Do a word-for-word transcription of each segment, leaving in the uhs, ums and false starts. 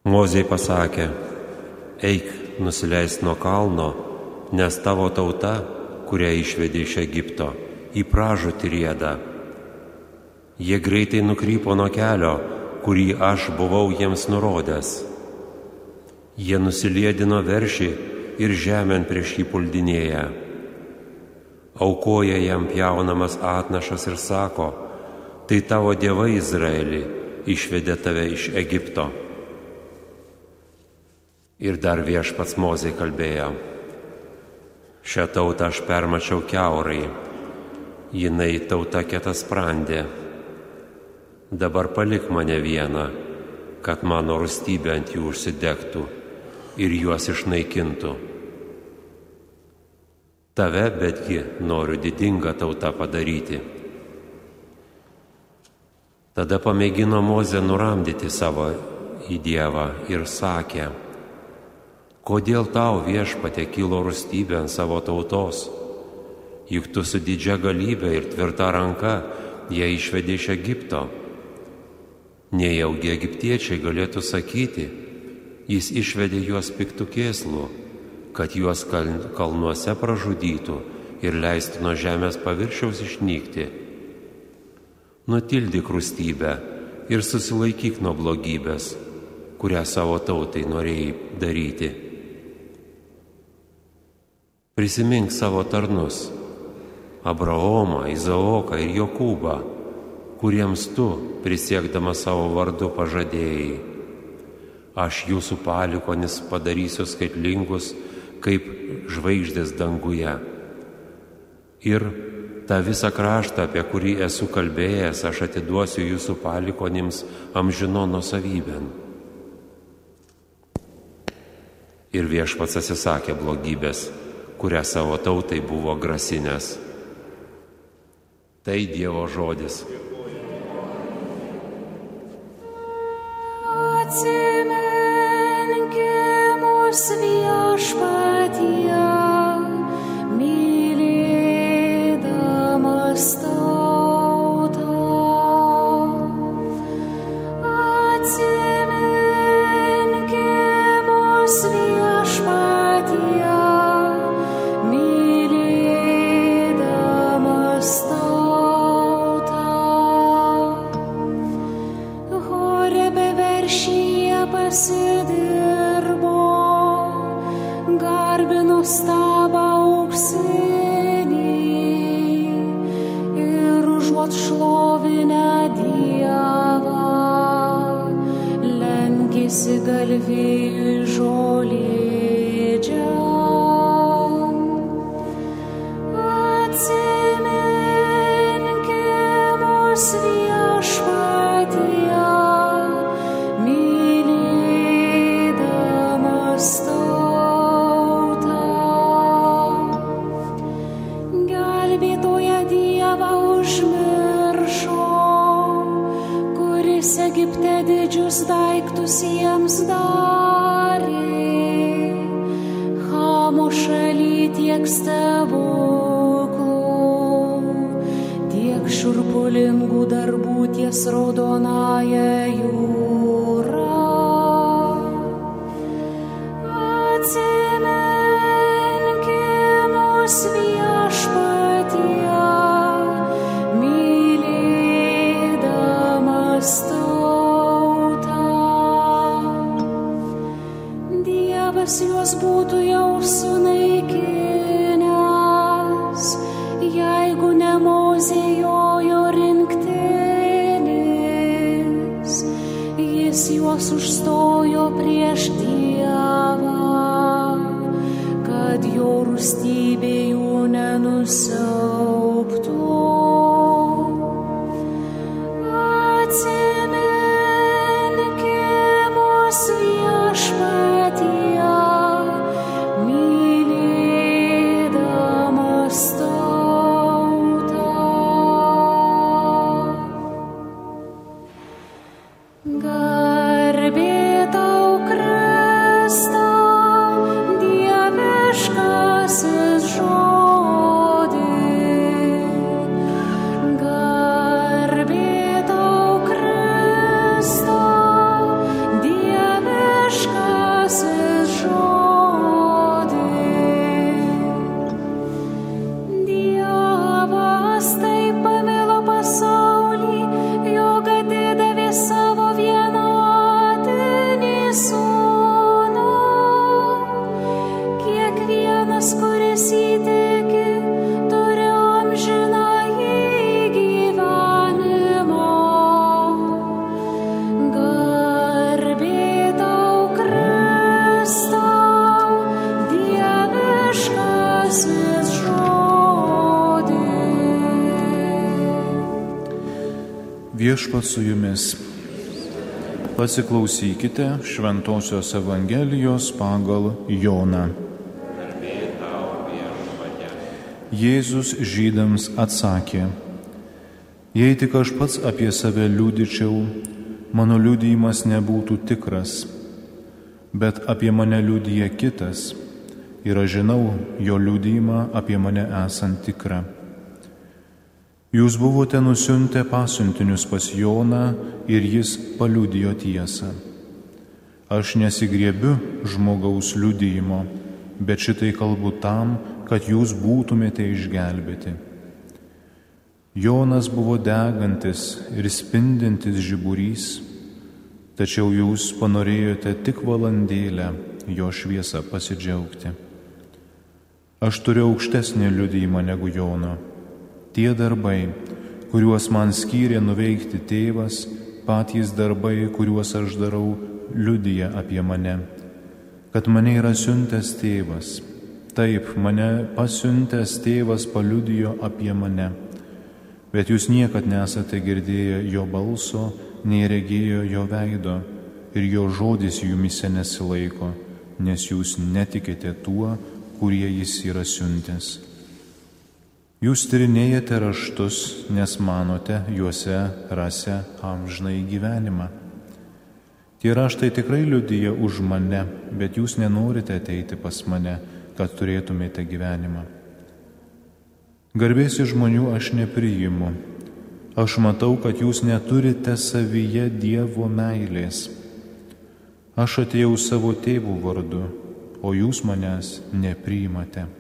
Mozei pasakė: eik, nusileisk nuo kalno, nes tavo tauta, kurią išvedė iš Egipto, į pražūtį rieda. Jie greitai nukrypo nuo kelio, kurį aš buvau jiems nurodęs. Jie nusiliedino veršį ir žemėn prieš jį puldinėja. Aukoja jam pjaunamas atnašas ir sako: tai tavo dievai Izraeli išvedė tave iš Egipto. Ir dar viešpats Mozei kalbėjo: šią tautą aš permačiau kiaurai, jinai tauta kietasprandė. Dabar palik mane vieną, kad mano rūstybė ant jų užsidegtų ir juos išnaikintų. Tave betgi noriu didingą tautą padaryti. Tada pamėgino Mozė nuramdyti savo į Dievą ir sakė: kodėl tau, viešpatie, kilo rūstybė ant savo tautos? Juk tu su didžia galybė ir tvirta ranka ją išvedė iš Egipto. Nejaugi egiptiečiai galėtų sakyti: jis išvedė juos piktų kėslų, kad juos kalnuose pražudytų ir leistų nuo žemės paviršiaus išnykti. Nutildyk rūstybę ir susilaikyk nuo blogybės, kurią savo tautai norėjai daryti. Prisimink savo tarnus, Abraomą, Izaoką ir Jokūbą, kuriems tu, prisiekdamas savo vardu, pažadėjai: aš jūsų palikonis padarysiu skaitlingus, kaip žvaigždės danguje. Ir tą visą kraštą, apie kurį esu kalbėjęs, aš atiduosiu jūsų palikonims amžinon nuosavybėn. Ir viešpats atsisakė blogybės, kurią savo tautai buvo grasinęs. Tai Dievo žodis. Atsimenki mus, Viešpatie, mylėdamas tautą. Atsimenki mus, Viešpatie, mylėdamas tautą. Horebe veršyje pasidirbo, garbino stabą auksinį ir užuot šlovinę Dievą, lenkėsi galvijui žolėdžiam. Atsiminki mus, Viešpatie, mylėdamas tautą. Gelbėtoją Dievą užmiršo, kuris Egipte didžius daiktus jiems darė. Chamo šaly tiek stebuklų, tiek šiurpulingų darbų ties Raudonąja jūra. Atsimenki mus, Viešpatie, mylėdamas tautą. Dievas juos būtų jau sunaikinęs, jeigu ne Mozė jojo rinktinis. Jis juos užstojo prieš Dievą, kad jo rūstybė jų nenusiaubtų. Atsiminki mus, Viešpatie, mylėdamas tautą. Garbė tau, Kriste, dieviškasis žodis. Viešpats su jumis. Pasiklausykite Šventosios Evangelijos pagal Joną. Jėzus žydams atsakė: Jei tik aš pats apie save liudyčiau, mano liudijimas nebūtų tikras, bet apie mane liudija kitas, ir aš žinau jo liudijimą apie mane esant tikrą. Jūs buvote nusiuntę pasiuntinius pas Joną ir jis paliudijo tiesą. Aš nesigriebiu žmogaus liudijimo, bet šitai kalbu tam, kad jūs būtumėte išgelbėti. Jonas buvo degantis ir spindintis žiburys, tačiau jūs panorėjote tik valandėlę jo šviesą pasidžiaugti. Aš turiu aukštesnį liudijimą negu Jono. Tie darbai, kuriuos man skyrė nuveikti tėvas, patys darbai, kuriuos aš darau, liudija apie mane, kad mane yra siuntęs tėvas. Taip, mane pasiuntęs tėvas paliudijo apie mane, bet jūs niekad nesate girdėję jo balso, nei regėjo jo veido, ir jo žodis jumise nesilaiko, nes jūs netikite tuo, kurie jis yra siuntęs. Jūs tyrinėjate raštus, nes manote juose rasę amžinąjį gyvenimą. Tie raštai tikrai liudija už mane, bet jūs nenorite ateiti pas mane, kad turėtumėte gyvenimą. Garbės iš žmonių aš nepriimu. Aš matau, kad jūs neturite savyje Dievo meilės. Aš atėjau savo tėvų vardu, o jūs manęs nepriimate.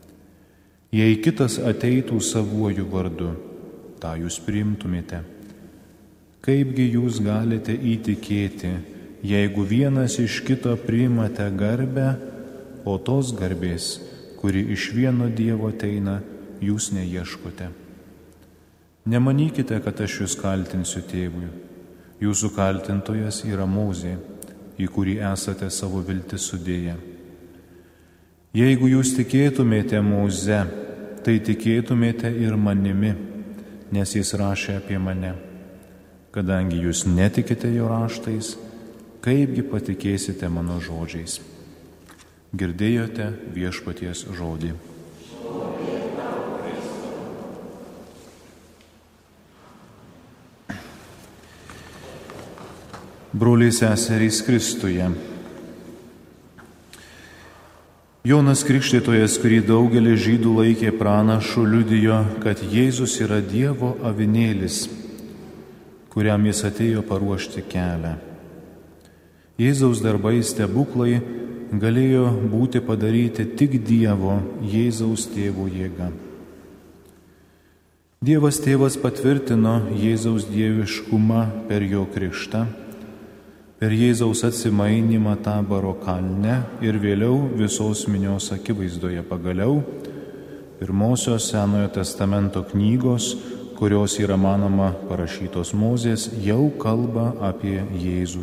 Jei kitas ateitų savuoju vardu, tą jūs priimtumėte. Kaipgi jūs galite įtikėti, jeigu vienas iš kito priimate garbę, o tos garbės, kuri iš vieno Dievo ateina, jūs neieškote. Nemanykite, kad aš jūs kaltinsiu tėvui. Jūsų kaltintojas yra Mozė, į kurį esate savo viltis sudėję. Jeigu jūs tikėtumėte Moze, tai tikėtumėte ir manimi, nes jis rašė apie mane. Kadangi jūs netikite jo raštais, kaipgi patikėsite mano žodžiais? Girdėjote viešpaties žodį. Broliai seserys Kristuje, Jonas Krikštytojas, kurį daugelis žydų laikė pranašu, liudijo, kad Jėzus yra Dievo avinėlis, kuriam jis atėjo paruošti kelią. Jėzaus darbai stebuklai galėjo būti padaryti tik Dievo, Jėzaus tėvo jėga. Dievas tėvas patvirtino Jėzaus dieviškumą per jo krikštą, per Jėzaus atsimainimą Taboro kalne ir vėliau visos minios akivaizdoje pagaliau pirmosios Senojo testamento knygos, kurios yra manoma parašytos Mozės, jau kalba apie Jėzų.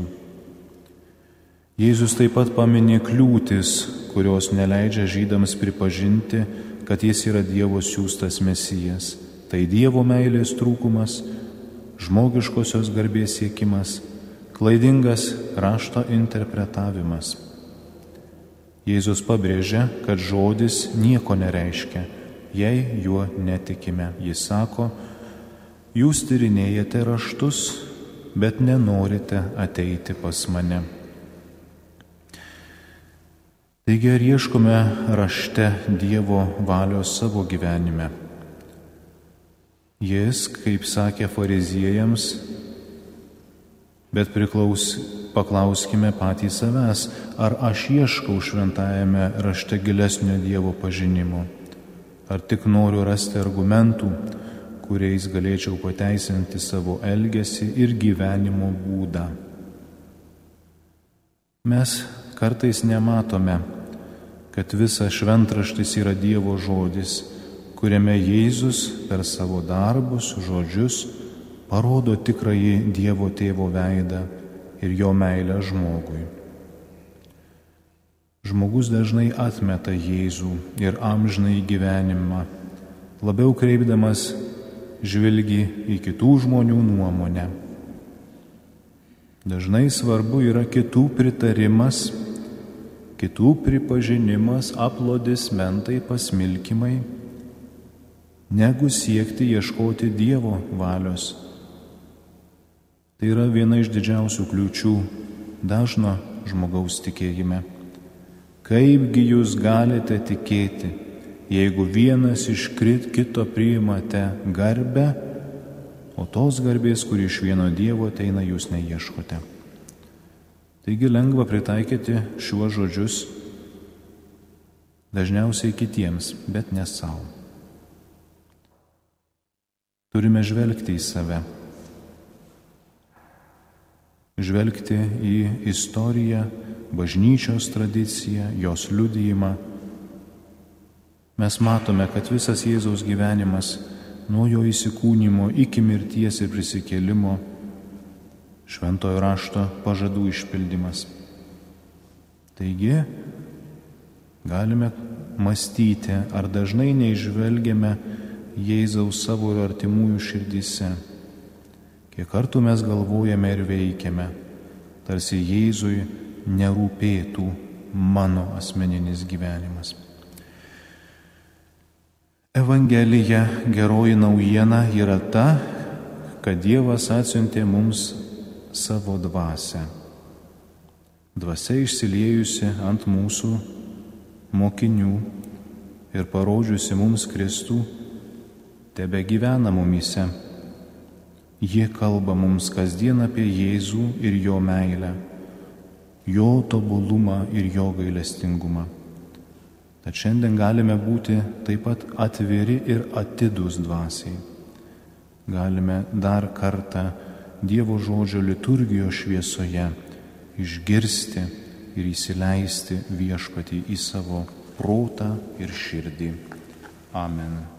Jėzus taip pat paminė kliūtis, kurios neleidžia žydams pripažinti, kad jis yra Dievo siųstas Mesijas. Tai Dievo meilės trūkumas, žmogiškosios garbės siekimas, klaidingas rašto interpretavimas. Jėzus pabrėžia, kad žodis nieko nereiškia, jei juo netikime. Jis sako, jūs tyrinėjate raštus, bet nenorite ateiti pas mane. Taigi ar ieškome rašte Dievo valios savo gyvenime? Jis, kaip sakė fariziejams, bet priklaus, paklauskime patys savęs, ar aš ieškau šventajame rašte gilesnio Dievo pažinimo, ar tik noriu rasti argumentų, kuriais galėčiau pateisinti savo elgesį ir gyvenimo būdą. Mes kartais nematome, kad visas šventraštis yra Dievo žodis, kuriame Jėzus per savo darbus, žodžius parodo tikrąjį Dievo tėvo veidą ir jo meilę žmogui. Žmogus dažnai atmeta Jėzų ir amžinąjį gyvenimą, labiau kreipdamas žvelgi į kitų žmonių nuomonę. Dažnai svarbu yra kitų pritarimas, kitų pripažinimas, aplodismentai, pasmilkimai, negu siekti ieškoti Dievo valios. Tai yra viena iš didžiausių kliūčių dažno žmogaus tikėjime. Kaipgi jūs galite tikėti, jeigu vienas iš kito priimate garbę, o tos garbės, kuri iš vieno Dievo ateina, jūs neieškote. Taigi lengva pritaikyti šiuos žodžius dažniausiai kitiems, bet ne savo. Turime žvelgti į save, žvelgti į istoriją, bažnyčios tradiciją, jos liudijimą. Mes matome, kad visas Jėzaus gyvenimas nuo jo įsikūnymo iki mirties ir prisikėlimo Šventojo rašto pažadų išpildymas. Taigi, galime mąstyti, ar dažnai neižvelgiame Jėzaus savo ir artimųjų širdyse. Kiek kartų mes galvojame ir veikiame, tarsi Jėzui nerūpėtų mano asmeninis gyvenimas. Evangelija, geroji naujiena yra ta, kad Dievas atsiuntė mums savo dvasią. Dvasia išsiliejusi ant mūsų mokinių ir parodžiusi mums Kristų, tebe gyvena mumyse. Ji kalba mums kasdien apie Jėzų ir jo meilę, jo tobulumą ir jo gailestingumą. Tad šiandien galime būti taip pat atviri ir atidūs dvasiai. Galime dar kartą Dievo žodžio liturgijos šviesoje išgirsti ir įsileisti Viešpatį į savo protą ir širdį. Amen.